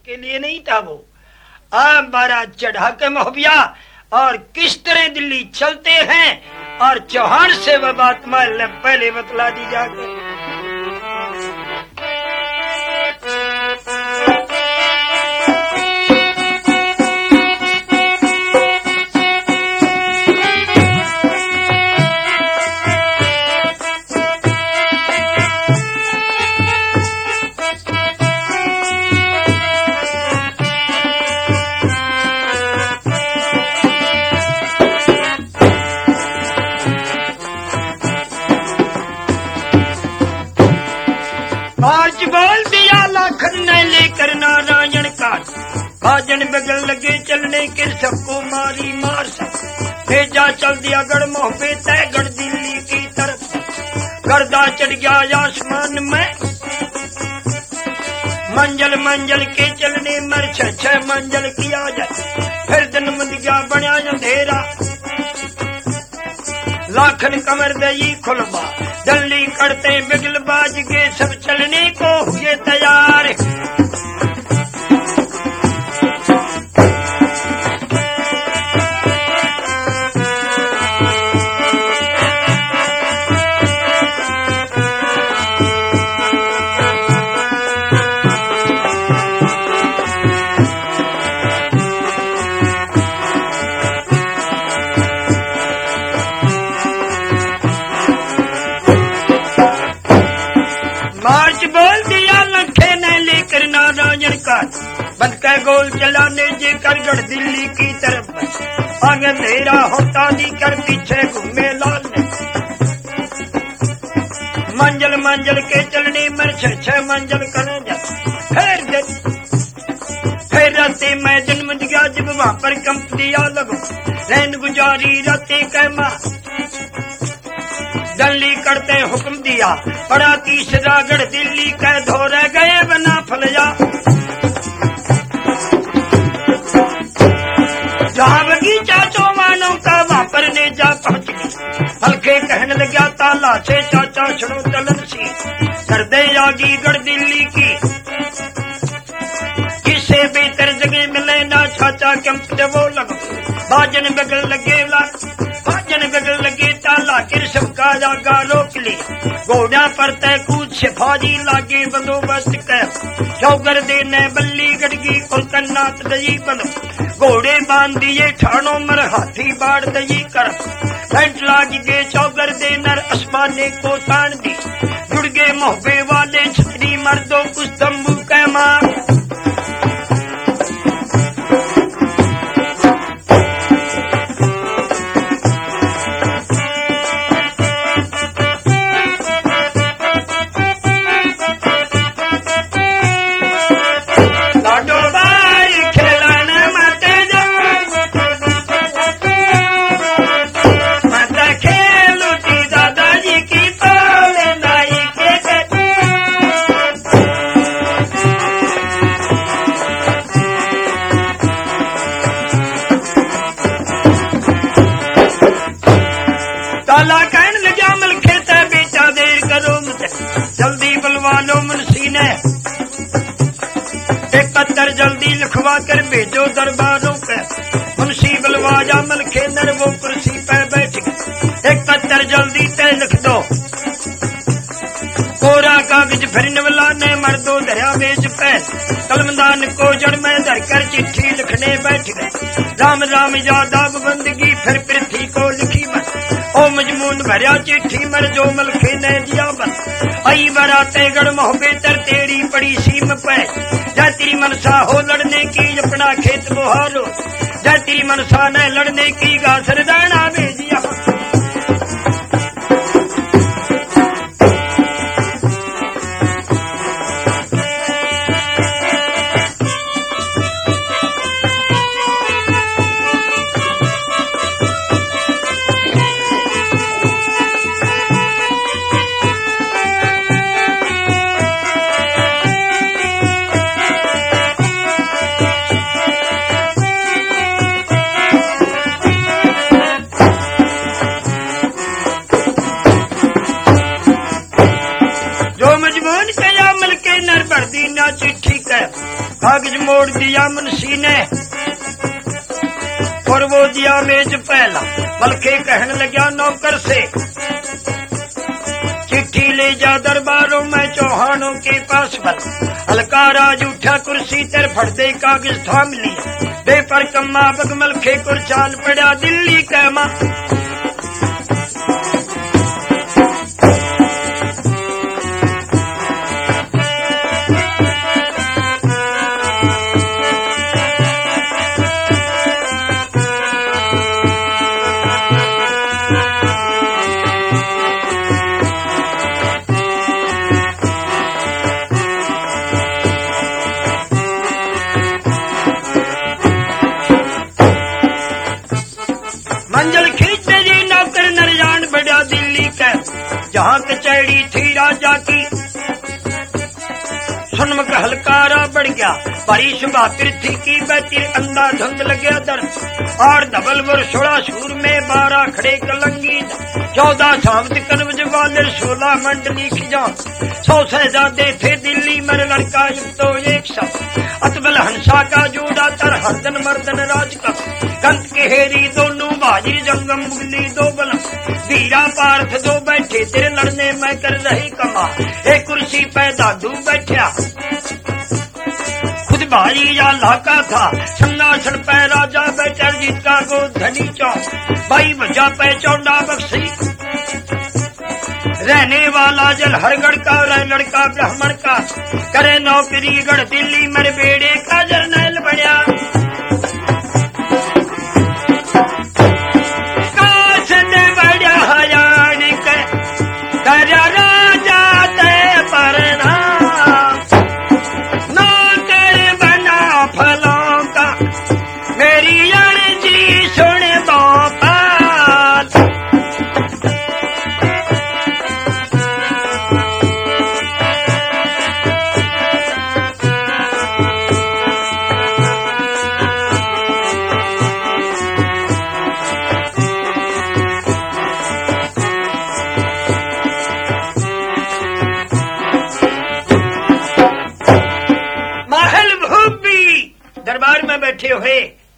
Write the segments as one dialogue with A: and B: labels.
A: के लिए नहीं था वो। बारा चढ़ा के मोहबिया और किस तरह दिल्ली चलते हैं और चौहान से वह बात मान पहले बतला दी जाकर। बोल दिया लाखन ने लेकर नारायण का भाजन बगल लगे चलने के सबको मारी मार सब भेजा चल दिया गढ़ मोहबे तय गढ़ दिल्ली की तरफ। गर्दा चढ़ गया आसमान में मंजिल मंजिल के चलने मर छह मंजिल किया जाए फिर दिन मुदिया बना अंधेरा लाखन कमर दई खुलवा जल्दी करते बिगल बाज के सब चलने को हुए तैयार। बंद के गोल चलाने जे कर गढ़ दिल्ली की तरफ आगे अंधेरा होता दी कर पीछे घूमे लाल ने मंजिल मंजिल के चलने मर छह मंजिल करे जा फिर राते मैं जन्म दिया जब वहां पर कंप दिया लगो रैन गुजारी राते कैमा दिल्ली करते हुक्म दिया बड़ा तीसरा गढ़ दिल्ली के धोरे गए बना फलया जहाँ बगीचा चौमानों का वहां पर ने जा पहुंच गई हल्के कहने लगा ताला से चाचा छड़ो चलन सी कर दे आगी गढ़ दिल्ली की किसे बेहतर जगह मिले ना चाचा कंप वो लगो भाजन बगल लगे ताला किरसम का जागा रोक ली घोड़ा पर तय कूद से फौजी लागे बंदोबस्त कर चौगर देने बल्ली गड़गी कुलकन्नाथ दई बनो घोड़े बांध दिए ठाणों मर हाथी बाढ़ दई कर पेंट लाग गए चौगर दे नर आसमाने को तान दी जुड़ गए मोहबे वाले छतरी मर्दों कुछ तंबू के मार जल्दी लिखवा कर भेजो दरबारों पे मुंशी बलवाजा मलखे नर वो कुर्सी पे बैठ गए एक पत्थर जल्दी तय लिख दो कोरा कागज फिर नवला ने मर्दो दरिया बेच पे कलमदान को जड़ में धरकर चिट्ठी लिखने बैठ गए राम राम यादव बंदगी फिर पृथ्वी को लिखी मत ओ मजमून भरिया चिट्ठी मर जो मलखे ने दिया बस आई बराते गढ़ मोहबे तर तेरी पड़ी सीम पे जा तेरी मनसा हो लड़ने की अपना खेत बुहारो जा तेरी मनसा ने लड़ने की गासर दाना भेजिया कागज मोड़ दिया मुंशी ने और वो दिया मेज पहला। बल्कि कहने लगा नौकर से, चिट्ठी ले जा दरबारों में चौहानों के पास बल। हल्का राज उठा कुर्सी तर फट दे कागज थाम लिया। दे पर कम्मा बगमल खे कुर चाल पड़ा दिल्ली कैमा। मंजिल खींचते जी नौकर नरजान बढ़ा दिल्ली का। जहाँ कचहरी थी राजा की सुनमुख हलकारा बढ़ गया। परी सुबह पृथ्वी की बैतिर अंधा धुंध लगे दर। और धबल वर 16 सूर में 12 खड़े कलंगी। 14 सावत करवज वाले 16 मंडली खिजा। 100 शहजादे थे दिल्ली मर लड़का तो 100। अतबल हंसा का जोड़ा तर हरदन मर्दन राज का। कंत के हेरी दोनों बाजी जंगम बुगली 2 बल। वीरा पार्थ 2 बैठे तेरे लड़ने में कर रही कमा। एक कुर्सी पे दादू बैठा खुद भाई या लाका था। संगासन पे राजा बैठा जीत का गो धनी चौक। भाई बजा पे चौंडा बख्शी रहने वाला जल हरगढ़ का। रह लड़का ब्राह्मण का करे नौकरी गढ़ दिल्ली मेरे बेड़े का जरनैल बढ़िया। दरबार में बैठे हुए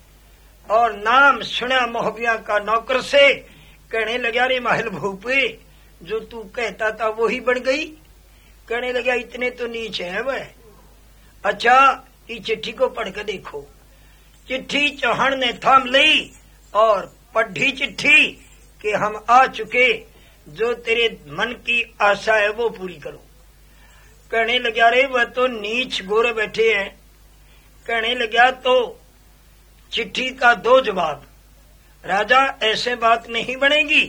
A: और नाम सुना मोहबिया का नौकर से। कहने लगा रे महल भूपे जो तू कहता था वो ही बन गई। कहने लगा इतने तो नीच है वह। अच्छा ये चिट्ठी को पढ़ कर देखो। चिट्ठी चौहान ने थाम ली और पढ़ी चिट्ठी कि हम आ चुके, जो तेरे मन की आशा है वो पूरी करो। कहने लगा रे वह तो नीच गोरे बैठे हैं। कहने लगा तो चिट्ठी का 2 जवाब। राजा ऐसे बात नहीं बनेगी।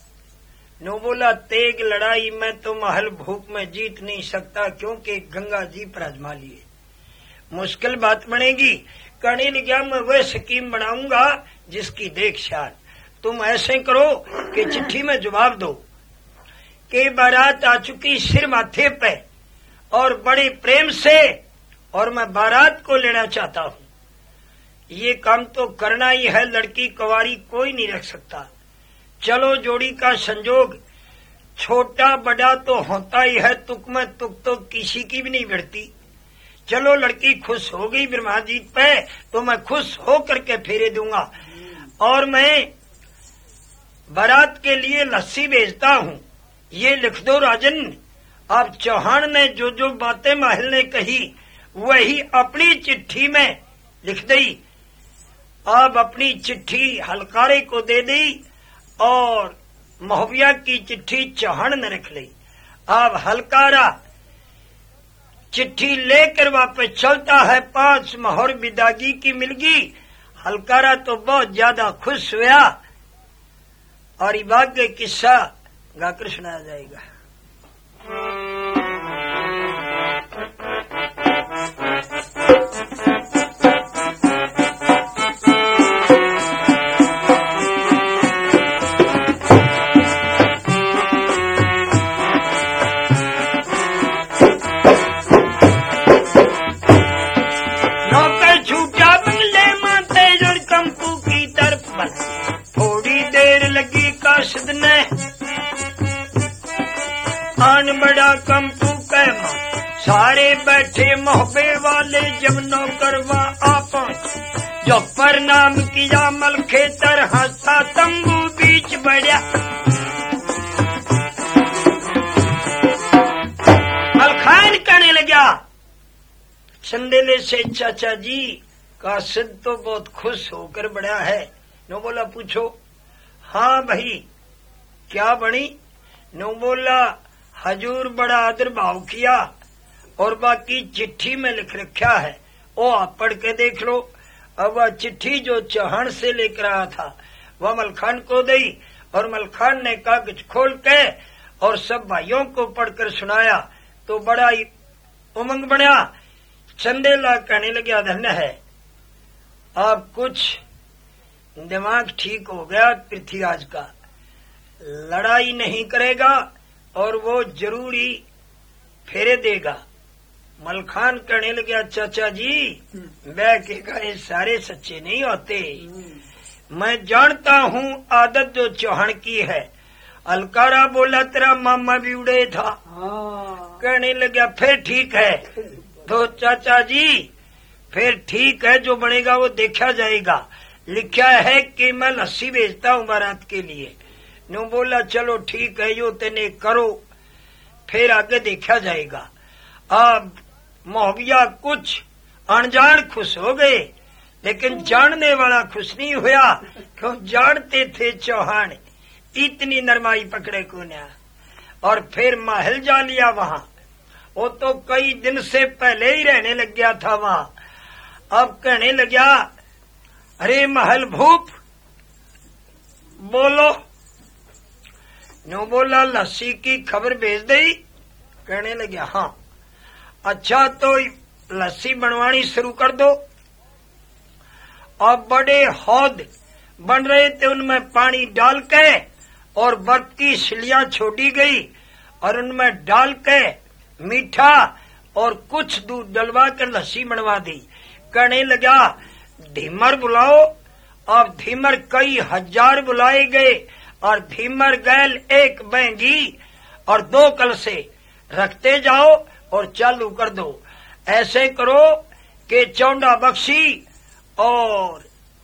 A: नो बोला तेग लड़ाई में तो महल भूप में जीत नहीं सकता क्योंकि गंगा जी पर आजमा लिए। मुश्किल बात बनेगी। कहने लगा मैं वह स्कीम बनाऊंगा जिसकी देख शान। तुम ऐसे करो कि चिट्ठी में जवाब दो कि बारात आ चुकी सिर माथे पे और बड़े प्रेम से और मैं बारात को लेना चाहता हूँ। ये काम तो करना ही है। लड़की कुंवारी कोई नहीं रख सकता। चलो जोड़ी का संजोग छोटा बड़ा तो होता ही है। तुक में तुक तो किसी की भी नहीं बढ़ती। चलो लड़की खुश हो गई ब्रह्मा जी पे तो मैं खुश हो करके फेरे दूंगा। और मैं बारात के लिए लस्सी भेजता हूँ। ये लिख दो राजन। आप चौहान ने जो जो बातें महल ने कही वही अपनी चिट्ठी में लिख दी। अब अपनी चिट्ठी हलकारे को दे दी और मोहबिया की चिट्ठी चौहान ने रख ली। अब हलकारा चिट्ठी लेकर वापस चलता है। 5 मोहर विदागी की मिल गई। हलकारा तो बहुत ज्यादा खुश हुआ और ये भाग्य किस्सा गाकर सुनाया जाएगा। आन बड़ा कंपू कैमा सारे बैठे मोहबे वाले जब नौकरवा आप जो प्रणाम किया मलखे तर हंसा तंबू बीच बढ़िया। मलखान कहने लगा चंदेले से चाचा जी कासिद तो बहुत खुश होकर बढ़ा है। नो बोला पूछो। हाँ भाई क्या बनी? नो बोला हजूर बड़ा आदर भाव किया और बाकी चिट्ठी में लिख रखा है वो आप पढ़ के देख लो। अब वह चिट्ठी जो चौहान से लेकर आया था वह मलखान को दी और मलखान ने कागज खोल के और सब भाइयों को पढ़कर सुनाया तो बड़ा ही उमंग बना। चंदेला कहने लगा धन्य है आप कुछ दिमाग ठीक हो गया पृथ्वीराज का, लड़ाई नहीं करेगा और वो जरूरी फेरे देगा। मलखान कहने लगा चाचा जी मैं कहेगा ये सारे सच्चे नहीं होते, मैं जानता हूँ आदत जो चौहान की है। अलकारा बोला तेरा मामा भी उड़े था। कहने लगा फिर ठीक है तो चाचा जी फिर ठीक है जो बनेगा वो देखा जाएगा। लिखा है कि मैं लस्सी बेचता हूँ बारात के लिए। नो बोला चलो ठीक है यो तेने करो फिर आगे देखा जाएगा। अब मोहबिया कुछ अनजान खुश हो गए लेकिन जानने वाला खुश नहीं हुआ क्यों जानते थे चौहान इतनी नरमाई पकड़े को न। और फिर महल जा लिया वहाँ। वो तो कई दिन से पहले ही रहने लग गया था वहाँ। अब कहने लगा अरे महल भूप बोलो। नो बोला लस्सी की खबर भेज दई। कहने लगा हाँ। अच्छा तो लस्सी बनवानी शुरू कर दो। अब बड़े हौद बन रहे थे उनमें पानी डाल के और बर्फ की सिलियां छोड़ी गई और उनमें डाल के मीठा और कुछ दूध डलवा कर लस्सी बनवा दी। कहने लगा धीमर बुलाओ। अब धीमर कई हजार बुलाए गए और धीमर गैल एक बैंगी और 2 कलसे रखते जाओ और चालू कर दो। ऐसे करो कि चौंडा बख्शी और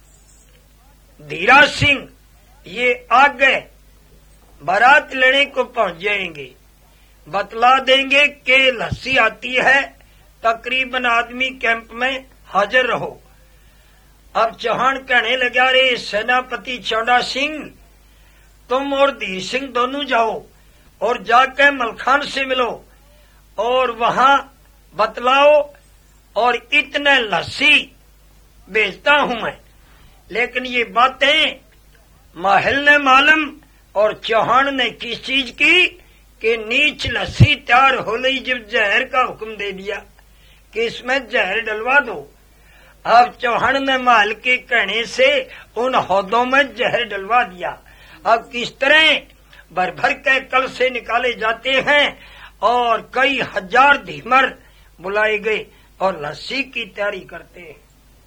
A: धीरा सिंह ये आगे बारात लेने को पहुंच जाएंगे। बतला देंगे कि लस्सी आती है तकरीबन आदमी कैंप में हाजिर रहो। अब चौहान कहने लगा रे सेनापति चौंडा सिंह तुम और धीर सिंह दोनों जाओ और जाकर मलखान से मिलो और वहां बतलाओ और इतने लस्सी बेचता हूं मैं। लेकिन ये बातें महल ने मालूम और चौहान ने किस चीज की कि नीच लस्सी तैयार हो गई जब जहर का हुक्म दे दिया कि इसमें जहर डलवा दो। अब चौहान ने महल के कहने से उन हौदों में जहर डलवा दिया। अब किस तरह भर भर के कल से निकाले जाते हैं और कई हजार धीमर बुलाए गए और लस्सी की तैयारी करते हैं।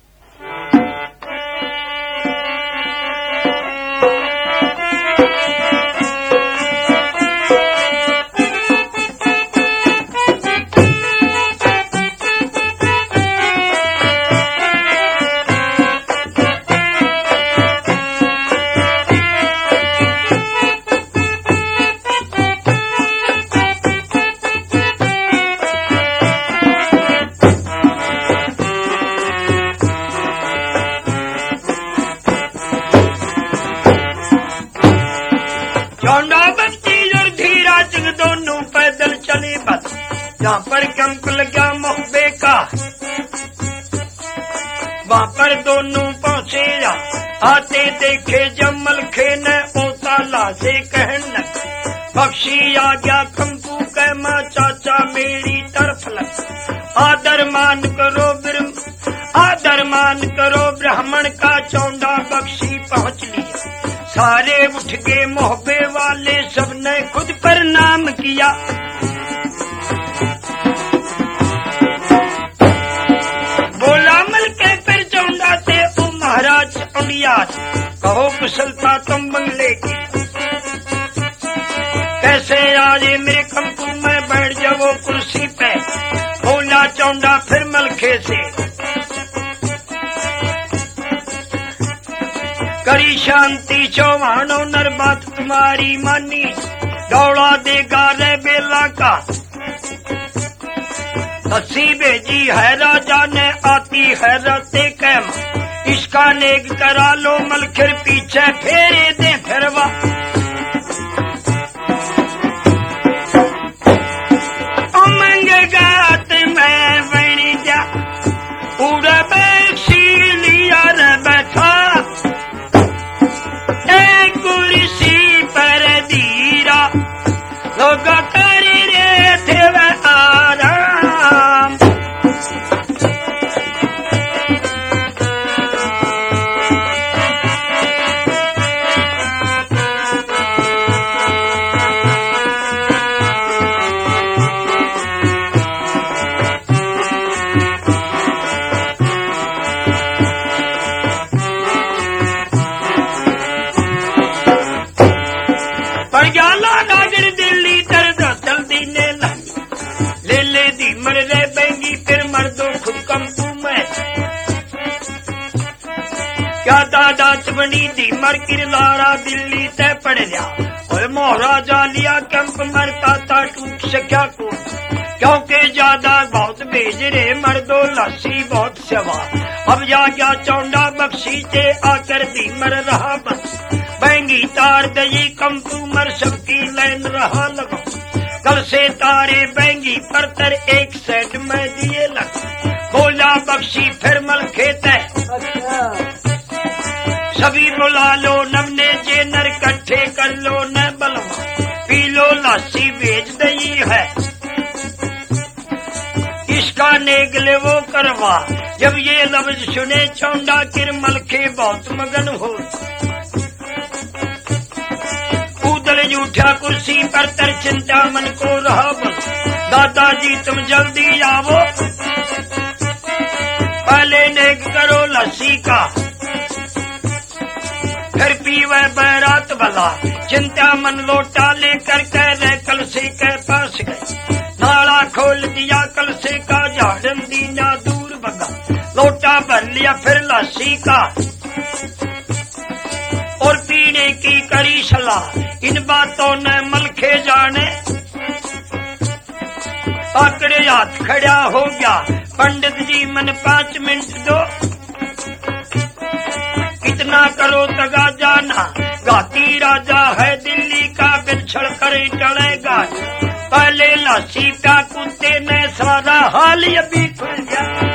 A: जहाँ पर कैंप लगा मोहबे का वहाँ पर दोनों पहुँचे आते देखे जमल खे न ओता लाजे कहन बख्शी आ गया कंकू कह माँ चाचा मेरी तरफ लग आदर मान करो ब्राह्मण का चौंडा बख्शी पहुँच लिया। सारे उठ गए मोहबे वाले सबने खुद पर नाम किया। महाराज उड़ियास कहो कुशलता तुम बंगले की कैसे आजे मेरे कंकू में बैठ जाओ कुर्सी पे। बोला चौंडा फिर मलखे से करी शांति चौहानो नर बात तुम्हारी मानी दौड़ा देगा रे बेला का हसी भेजी है राजा ने आती है रते कैम इसका नेक करा लो मलखिर पीछे फेरे दे फिरवा उमंग गात में बनी जा उड़ा बैठी लिया रे बैठा एक कुर्सी पर धीरा लोग कर रहे थे वह आराम क्या दादा चबनी दी मर किरलारा दिल्ली तय पड़ लिया और महाराजा लिया कैंप मरता था टूट सख्या को क्योंकि ज्यादा बहुत भेज रहे मर्दो लस्सी बहुत सेवा अब जा क्या चौंडा बख्शी चे आकर दी मर रहा बस बहंगी तार दई कंपू मर सबकी लाइन रहा लगा कल से तारे बहंगी परतर एक सेट में दिए लग बोला बख्शी फिर मल खेत है सभी बुला लो नमने जे नर कट्ठे कर लो न बलवा पी लो लासी बेच दई है इसका नेगले वो करवा जब ये लफ्ज सुने चौंडा किर मलखे बहुत मगन हो उदल उठा कुर्सी पर तर चिंता मन को रहा बस दादाजी तुम जल्दी आओ पहले नेक करो लस्सी का फिर पीवे बैरात भला चिंता मन लोटा लेकर कह रहे कल से के पास गए नाला खोल दिया कल से का झाड़न दीना दूर भगा लोटा भर लिया फिर लस्सी का और पीने की करी सलाह इन बातों ने मलखे जाने आकड़े हाथ खड़ा हो गया पंडित जी मन 5 मिनट दो इतना करो तगा जाना घाटी राजा है दिल्ली का बिछड़ कर टलेगा पहले लासी का कुत्ते ने सारा हाल अभी खुल गया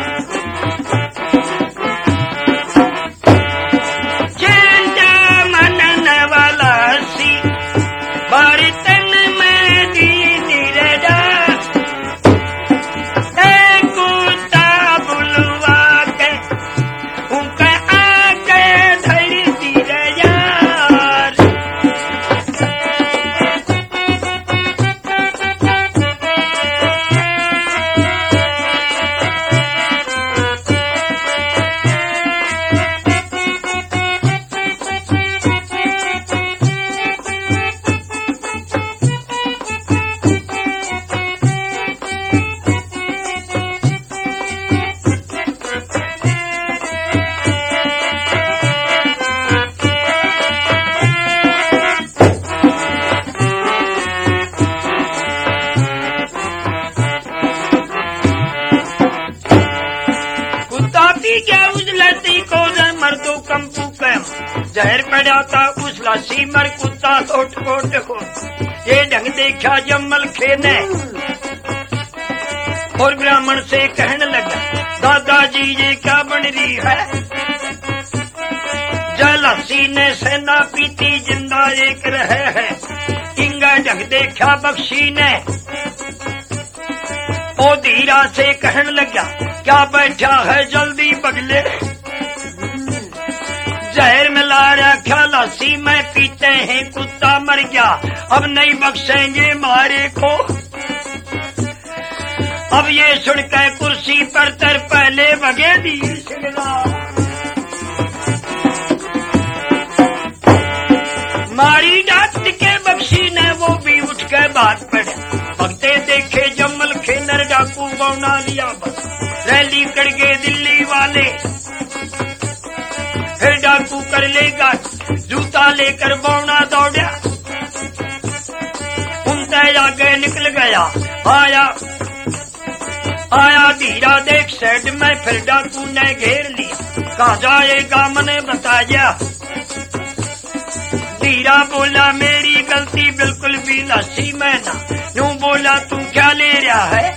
A: चिंता मनन वाला सी बारी तन में दी रेजा कुत्ता बुलवा के उनका जहर पड़ा था उस लासी मर कुत्ता कोट कोट को ये ढंग देखा जम्मल खेने और ब्राह्मण से कहने लगा दादाजी ये क्या बन रही है जय लासी ने सेना पीती जिंदा एक रहे है इंगा ढंग देखा बख्शी ने ओ धीरा से कहने लगा क्या बैठा है जल्दी बगले जहर मिला रखा लासी में पीते हैं कुत्ता मर गया अब नहीं बख्शेंगे मारे को अब ये सुनकर कुर्सी पर तर पहले भगे दी मारी डांट के बख्शी ने वो भी उठ के बात पड़े भगते देखे जम्मल खेनर डाकू बौना लिया बस रैली कर गए दिल्ली वाले फिर डाकू कर लेगा जूता लेकर बौना दौड़ा, उनसे आगे निकल गया। आया धीरा देख साइड में, फिर डाकू ने घेर लिया। कहाँ जाएगा मने बताया। धीरा बोला मेरी गलती बिल्कुल भी लस्सी में ना। यूं बोला तू क्या ले रहा है,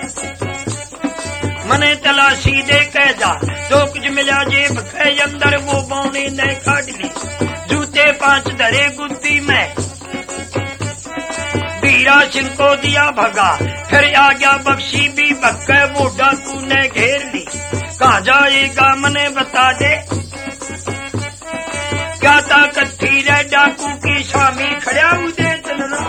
A: मने तलाशी दे कह जा। जो कुछ मिला जेब के अंदर वो बौने ने काट ली। जूते 5 धरे गुद्दी में, धीरा सिंह को दिया भगा। फिर आ गया बख्शी भी भक्के, वो डाकू ने घेर ली। कहाँ जाएगा मने बता दे। क्या ताकत थी रे डाकू की, स्वामी खड़ा उदे चलना।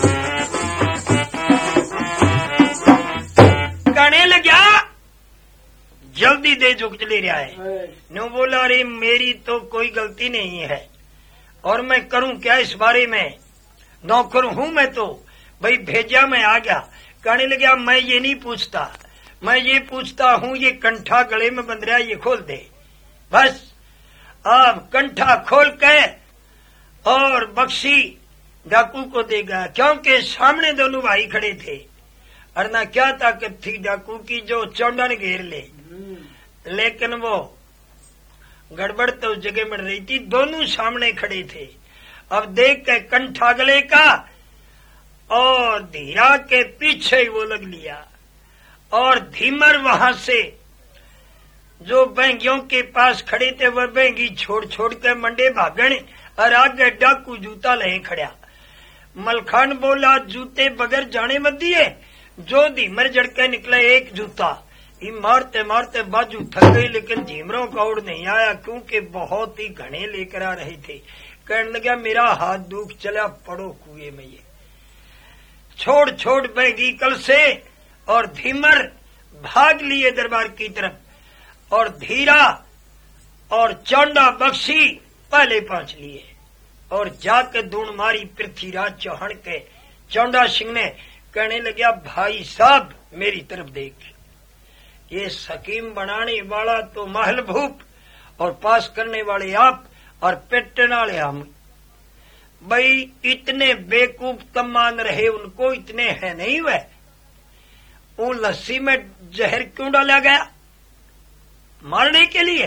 A: कहने लगा जल्दी दे जो कुछ ले रहा है। नो बोला अरे मेरी तो कोई गलती नहीं है और मैं करूं क्या इस बारे में, नौकर हूं मैं तो, भाई भेजा मैं आ गया। कहने लगा मैं ये नहीं पूछता, मैं ये पूछता हूं ये कंठा गले में बंध रहा है ये खोल दे बस। अब कंठा खोल के और बख्शी डाकू को देगा, क्योंकि सामने दोनों भाई खड़े थे। अरना क्या ताकत थी डाकू की जो चौंडा ने घेर ले, लेकिन वो गड़बड़ तो उस जगह मिल रही थी, दोनों सामने खड़े थे। अब देख के कंठा गले का और धीरा के पीछे ही वो लग लिया और धीमर वहां से जो बैंगियों के पास खड़े थे वह बैंगी छोड़ छोड़ के मंडे भागण और आगे डाकू जूता ले खड़ा। मलखान बोला जूते बगैर जाने मत दिए। जो धीमर जड़के निकले एक जूता, ये मारते मारते बाजू थक गई, लेकिन झीमरों का उड़ नहीं आया क्योंकि बहुत ही घने लेकर आ रहे थे। कहने लगा मेरा हाथ दुख चला, पड़ो कुएं में। ये छोड़ छोड़ बैंगी कल से और धीमर भाग लिए दरबार की तरफ और धीरा और चौंडा बख्शी पहले पहुंच लिए और जाकर धूण मारी पृथ्वीराज चौहान के। चौंडा सिंह ने कहने लगा भाई साहब मेरी तरफ देख, ये सकीम बनाने वाला तो महल भूप और पास करने वाले आप और पेटने वाले हम। भाई इतने बेकूफ कम मान रहे उनको, इतने हैं नहीं वह। वो लस्सी में जहर क्यों डाला गया, मारने के लिए।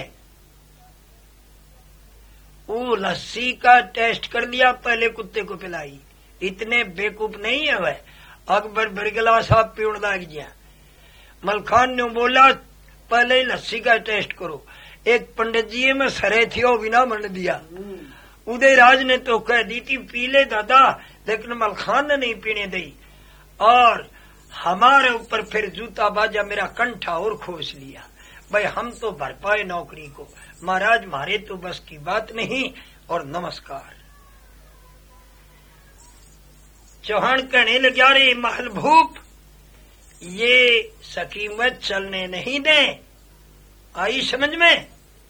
A: वो लस्सी का टेस्ट कर लिया, पहले कुत्ते को पिलाई। इतने बेकूफ नहीं है वह। अकबर बिरगला साहब पीण लाग गया। मलखान ने बोला पहले ही लस्सी का टेस्ट करो। एक पंडित जी में सरे थी वो बिना मन दिया। उदयराज ने तो कह दी थी पी ले दादा, लेकिन मलखान ने नहीं पीने दी और हमारे ऊपर फिर जूता बाजा मेरा कंठा और खोस लिया। भाई हम तो भर पाए नौकरी को, महाराज मारे तो बस की बात नहीं और नमस्कार। चौहान कहने लगा रे महल भूप ये सकीमत चलने नहीं दे, आई समझ में।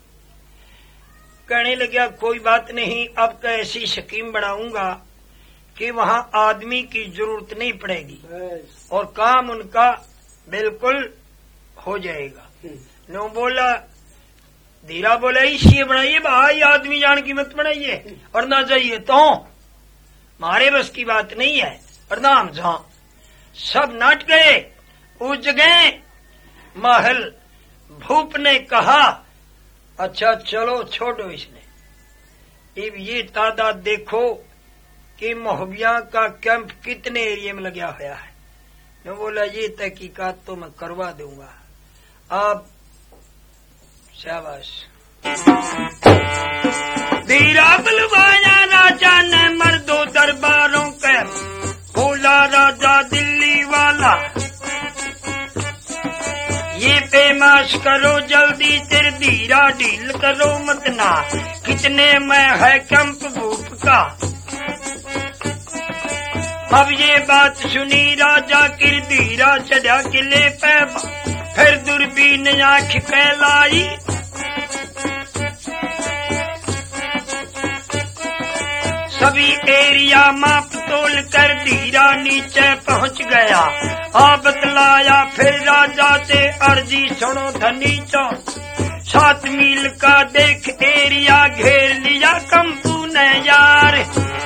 A: कहने लगा कोई बात नहीं, अब तो ऐसी स्कीम बनाऊंगा कि वहां आदमी की जरूरत नहीं पड़ेगी और काम उनका बिल्कुल हो जाएगा। नो बोला धीरा बोला इसलिए बनाइए भाई, आदमी जान की मत बनाइए और ना जाइए तो मारे बस की बात नहीं है और ना हम जा। सब नाट गए उस जगह। महल भूप ने कहा अच्छा चलो छोड़ो इसने। अब ये तादाद देखो कि मोहबिया का कैंप कितने एरिया में लगा हुआ है। मैं बोला ये तहकीकात तो मैं करवा दूंगा। आप शाबाश। धीरा बुलवाया राजा ने मर्दों दरबारों के, बोला राजा दिल्ली वाला ये पेमाश करो जल्दी, तेरे धीरा ढील करो मत ना, कितने में है कैंप भूप का। अब ये बात सुनी राजा किर धीरा चढ़ा किले पे, फिर दूरबीन आंख कहलाई। सभी एरिया माप तोल कर धीरा नीचे पहुंच गया। आ बतलाया फिर राजा से अर्जी सुनो धनी चो, 7 मील झील का देख एरिया घेर लिया कंपू ने यार।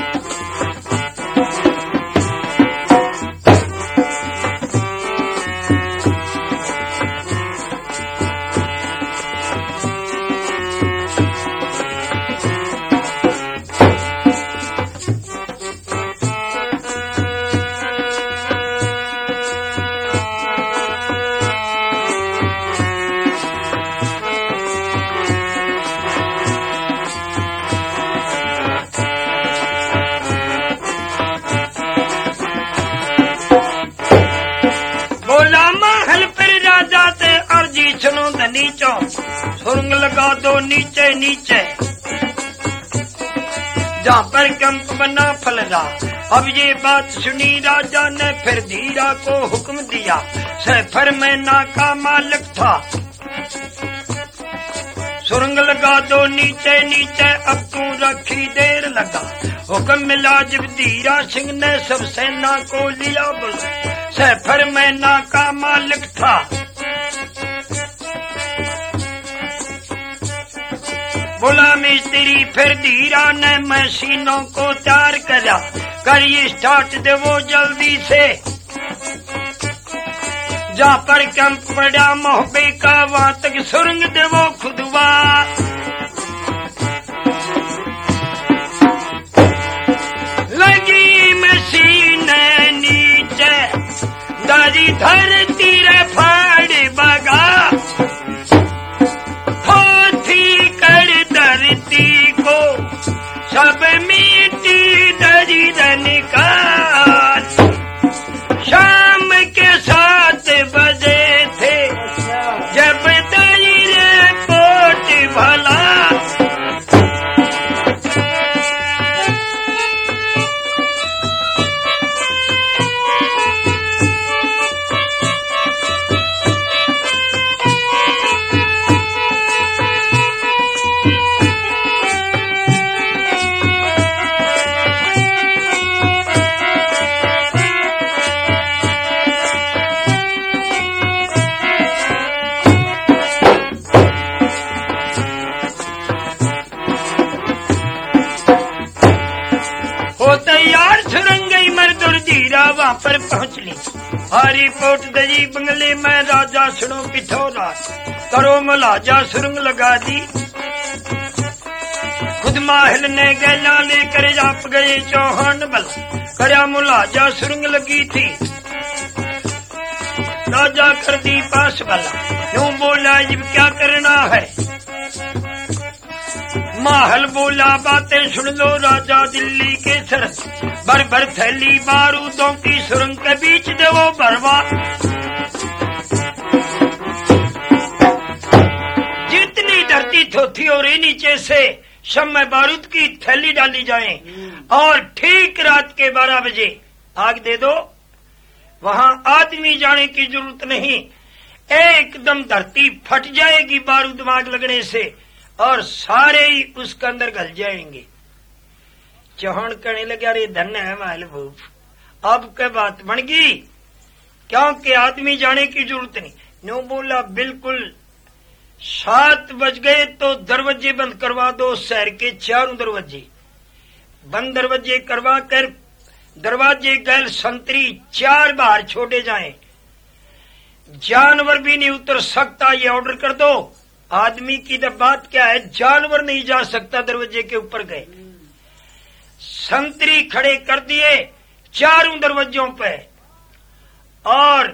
A: नीचो सुरंग लगा दो नीचे नीचे जहाँ पर कैंप बना फलदा। अब ये बात सुनी राजा ने फिर धीरा को हुक्म दिया। सफर में नाका मालिक था। सुरंग लगा दो नीचे नीचे अब तू रखी देर लगा। हुक्म मिला जब धीरा सिंह ने सब सेना को लिया बुला। सफर में नाका मालिक था। बोला मिस्त्री फिर धीरा ने मशीनों को तैयार करा। करिए स्टार्ट दे वो जल्दी से। जहाँ पर कैंप पड़ा मोहब्बे का वहाँ तक सुरंग दे वो खुदवा। लगी मशीन नीचे दादी धरती रे फाड़ बगा। धरती को सब मिट्टी दरी निकाल। शाम के 7 बजे थे जब दरी रे कोट भला। वहाँ पर पहुँच ली। हारी पोट दजी बंगले में राजा सुनो पिथौरा। करो मुलाजा सुरंग लगा दी। खुद माहिल ने गैला लेकर आप गए चौहान बल। करया मुलाजा सुरंग लगी थी। राजा कर दी पास वाला। यूं बोला जब क्या करना है। माहल बोला बातें सुन लो राजा दिल्ली के सर। भर भर थैली बारूदों की सुरंग के बीच दे वो भरवा। जितनी धरती थोथी और नीचे से शम में बारूद की थैली डाली जाए और ठीक रात के 12 बजे आग दे दो। वहाँ आदमी जाने की जरूरत नहीं। एकदम धरती फट जाएगी बारूद में आग लगने से और सारे ही उसके अंदर घल जाएंगे। चौहान कहने लगे अरे धन्य है महबूब, अब क्या बात बन गई, क्योंकि आदमी जाने की जरूरत नहीं। नो बोला बिल्कुल 7 बज गए तो दरवाजे बंद करवा दो। शहर के 4 दरवाजे बंद दरवाजे करवा कर दरवाजे गैल संतरी 4 बाहर छोड़े जाएं। जानवर भी नहीं उतर सकता, ये ऑर्डर कर दो। आदमी की तो बात क्या है, जानवर नहीं जा सकता दरवाजे के ऊपर गए। संतरी खड़े कर दिए 4 दरवाजों पे और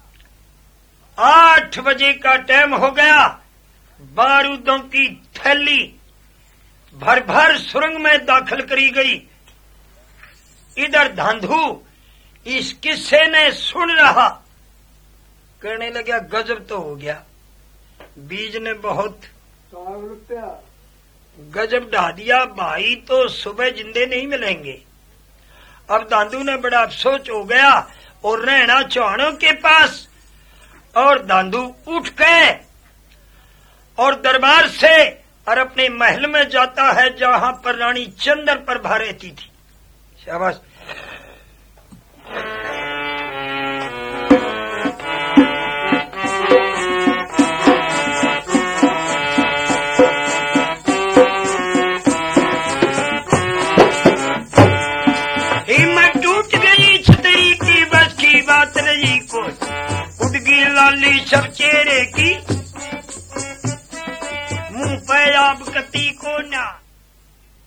A: 8 बजे का टाइम हो गया। बारूदों की थैली भर भर सुरंग में दाखिल करी गई। इधर धांधू इस किस्से ने सुन रहा, कहने लगा गजब तो हो गया, बीज ने बहुत गजब ढा दिया भाई, तो सुबह जिंदे नहीं मिलेंगे। अब दांदू ने बड़ा अफसोस हो गया और रहना चौहानों के पास। और दांदू उठ गए और दरबार से और अपने महल में जाता है जहां पर रानी चंद्र प्रभा रहती थी। शाबाश। सब चेहरे की